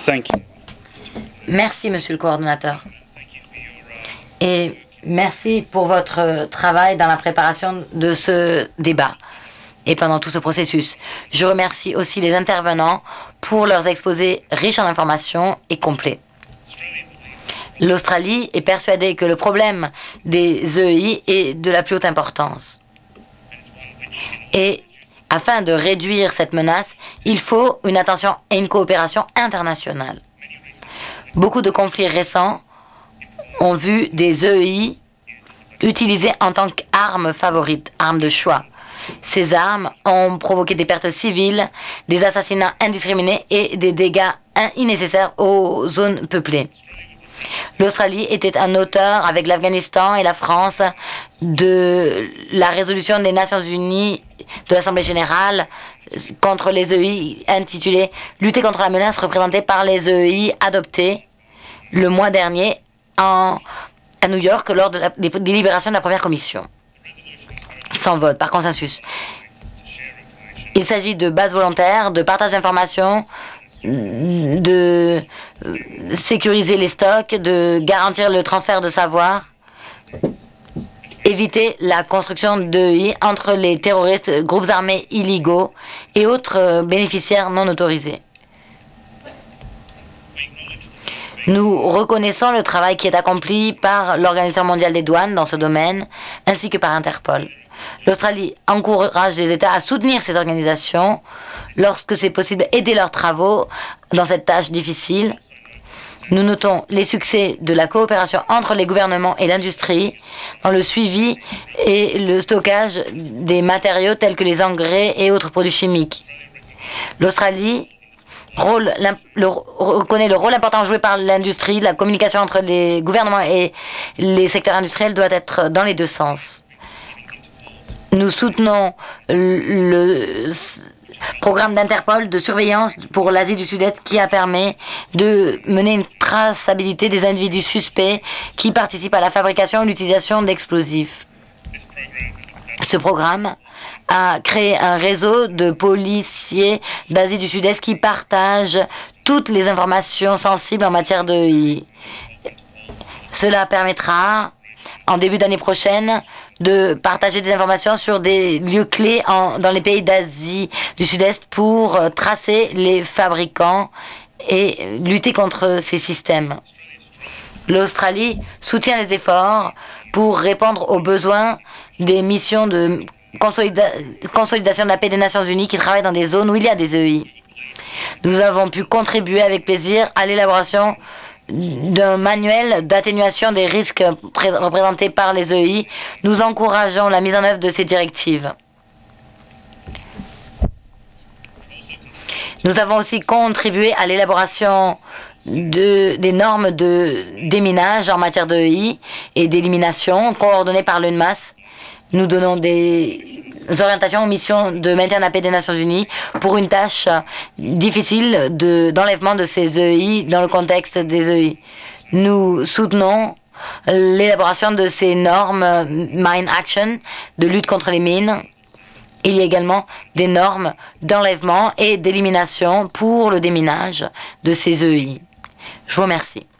Merci, monsieur le coordonnateur. Et merci pour votre travail dans la préparation de ce débat et pendant tout ce processus. Je remercie aussi les intervenants pour leurs exposés riches en informations et complets. L'Australie est persuadée que le problème des EI est de la plus haute importance. Et afin de réduire cette menace, il faut une attention et une coopération internationale. Beaucoup de conflits récents ont vu des EI utilisées en tant qu'armes favorites, armes de choix. Ces armes ont provoqué des pertes civiles, des assassinats indiscriminés et des dégâts innécessaires aux zones peuplées. L'Australie était un auteur avec l'Afghanistan et la France de la résolution des Nations Unies de l'Assemblée générale contre les EI intitulée « Lutter contre la menace représentée par les EI » adoptée le mois dernier à New York lors des délibérations de la première commission. Sans vote, par consensus. Il s'agit de bases volontaires, de partage d'informations, de sécuriser les stocks, de garantir le transfert de savoir, éviter la construction d'EI entre les terroristes, groupes armés illégaux et autres bénéficiaires non autorisés. Nous reconnaissons le travail qui est accompli par l'Organisation mondiale des douanes dans ce domaine, ainsi que par Interpol. L'Australie encourage les États à soutenir ces organisations lorsque c'est possible, aider leurs travaux dans cette tâche difficile. Nous notons les succès de la coopération entre les gouvernements et l'industrie dans le suivi et le stockage des matériaux tels que les engrais et autres produits chimiques. L'Australie reconnaît le rôle important joué par l'industrie. La communication entre les gouvernements et les secteurs industriels doit être dans les deux sens. Nous soutenons le programme d'Interpol de surveillance pour l'Asie du Sud-Est qui a permis de mener une traçabilité des individus suspects qui participent à la fabrication et l'utilisation d'explosifs. Ce programme a créé un réseau de policiers d'Asie du Sud-Est qui partagent toutes les informations sensibles en matière d'EI. Cela permettra, en début d'année prochaine, de partager des informations sur des lieux clés dans les pays d'Asie du Sud-Est pour tracer les fabricants et lutter contre ces systèmes. L'Australie soutient les efforts pour répondre aux besoins des missions de consolidation de la paix des Nations Unies qui travaillent dans des zones où il y a des EI. Nous avons pu contribuer avec plaisir à l'élaboration d'un manuel d'atténuation des risques représentés par les EI. Nous encourageons la mise en œuvre de ces directives. Nous avons aussi contribué à l'élaboration des normes de déminage en matière d'EI et d'élimination coordonnées par l'UNMAS. Nous donnons des orientations aux missions de maintien de la paix des Nations Unies pour une tâche difficile d'enlèvement de ces EI dans le contexte des EI. Nous soutenons l'élaboration de ces normes Mine Action de lutte contre les mines. Il y a également des normes d'enlèvement et d'élimination pour le déminage de ces EI. Je vous remercie.